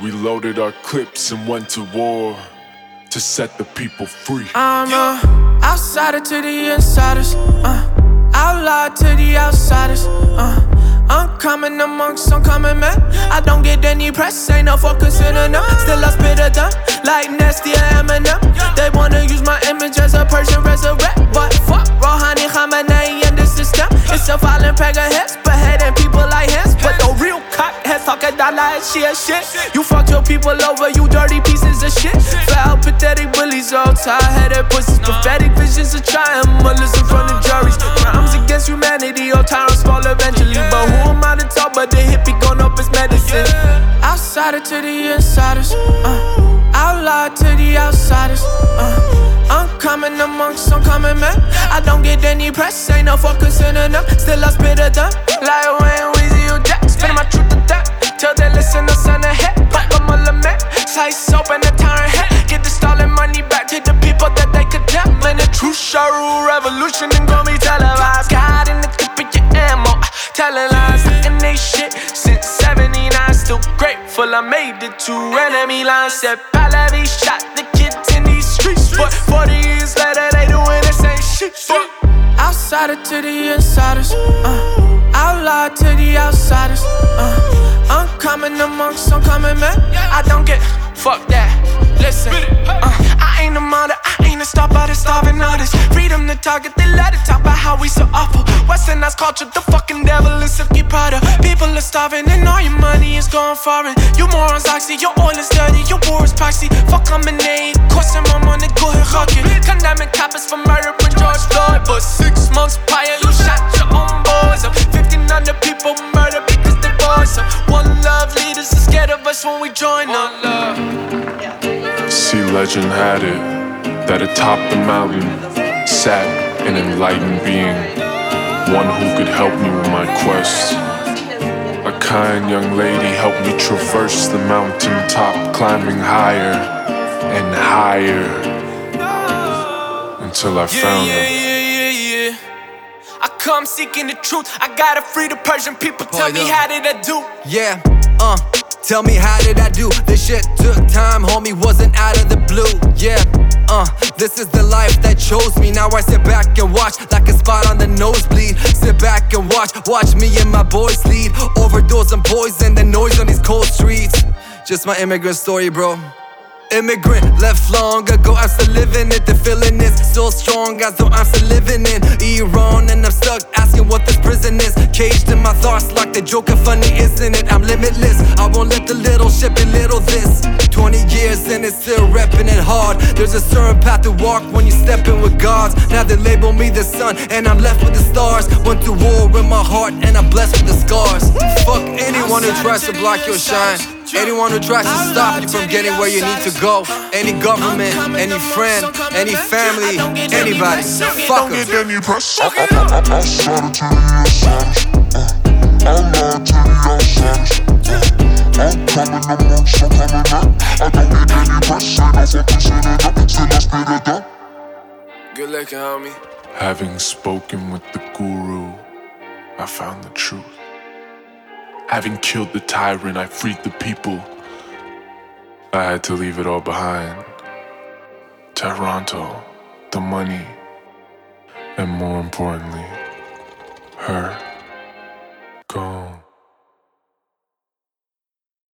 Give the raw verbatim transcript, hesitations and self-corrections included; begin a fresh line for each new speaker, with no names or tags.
we loaded our clips and went to war to set the people free.
I'm uh, outsider to the insiders, uh, outlaw to the outsiders. Uh, I'm coming amongst some common man. I don't get any press, ain't no focusing on them. Still I spit at them like Nasty and Eminem. They wanna use my image as a Persian resurrect, but fuck Rouhani, Khamenei and the system. It's a violent pack of heads, beheading people like hands. But the real cockheads talking dollar and shit shit. You fucked your people over, you dirty pieces of shit. Foul, pathetic bullies, all tie-headed pussies. Pathetic visions of trying mullahs in front of juries. Crimes against humanity, all tyrants fall eventually. But who am I to talk, but the hippie gon' up his medicine. Outsider to the insiders, uh, outlaw to the outsiders, uh, I'm coming amongst some common man. I don't get any press, ain't no focusing on them. Still I spit at them like Wayne, Weezy, or Jack. Spitting my truth to them till they listen to son ahead. Like a mullah man, slice open the tyrant head. Get the stolen money back to the people that they condemn. And the true Sharu revolution ain't gon' be televised. God in the clip of your ammo, telling lies, looking they shit since seventy-nine. Still grateful I made it to enemy lines. Said Pahlavi shot the kids in these streets, but forty years later they doing the same shit. But outsider to the insiders, uh, outlaw to the outsiders, uh, I'm coming amongst some common man. I don't get fuck that. Listen, uh, I ain't a martyr, I ain't a star, but a starving artist. Freedom to target, they let it talk about how we so awful. Westernized culture, the fucking devil is Silky Prada. People are starving and all your money is going foreign. You morons oxy, your oil is dirty, your war is proxy. Fuck lemonade, costing my money, go ahead, rock it. Condemning coppers for murder with George Floyd. But six months prior, you shot your own boys up. fifteen hundred people murdered because they boys up. One love, leaders are scared of us when we join up. One love.
See, legend had it that atop the mountain sat an enlightened being, one who could help me with my quest. A kind young lady helped me traverse the mountain top, climbing higher and higher until I found her.
Yeah, yeah, yeah, yeah. I come seeking the truth. I gotta free the Persian people. Tell me how did I do?
Yeah, uh. Tell me how did I do? This shit took time, homie, wasn't out of the blue. Yeah, uh, this is the life that chose me. Now I sit back and watch like a spot on the nosebleed. Sit back and watch, watch me and my boys lead. Overdose on poison, the noise on these cold streets. Just my immigrant story, bro. Immigrant, left long ago, I'm still living it. The feeling is so strong as though I'm still living in Iran. And I'm stuck asking what this prison is. Caged in my thoughts like the Joker, funny isn't it? I'm limitless, I won't let the little shit belittle this. Twenty years and it's still repping it hard. There's a certain path to walk when you step in with gods. Now they label me the sun and I'm left with the stars. Went to war with my heart and I'm blessed with the scars. Fuck anyone who tries to block your shine. Anyone who tries to stop you from getting where you need to go. Any government, any friend, any family, anybody. Fuck them.
Any press.
I, I, I, I, outsider to the outsiders, uh, outlaw to the outsiders, uh, I'm coming amongst some common man. I don't get any press, ain't no focusing on them. Still I spit at them.
Good looking, homie.
Having spoken with the guru, I found the truth. Having killed the tyrant, I freed the people. I had to leave it all behind. Toronto, the money, and more importantly, her.